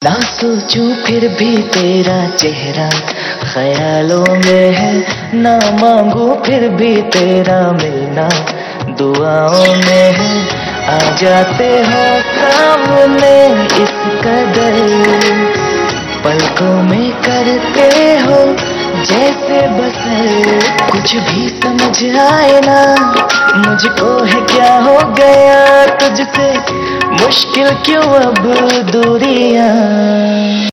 ना सोचूं फिर भी तेरा चेहरा ख्यालों में है, ना मांगू फिर भी तेरा मिलना दुआओं में है। आ जाते हो सामने इस कदर, पलकों में करते हो जैसे बसर। कुछ भी समझ आए ना मुझको है क्या हो गया तुझसे, मुश्किल क्यों अब दूरियां।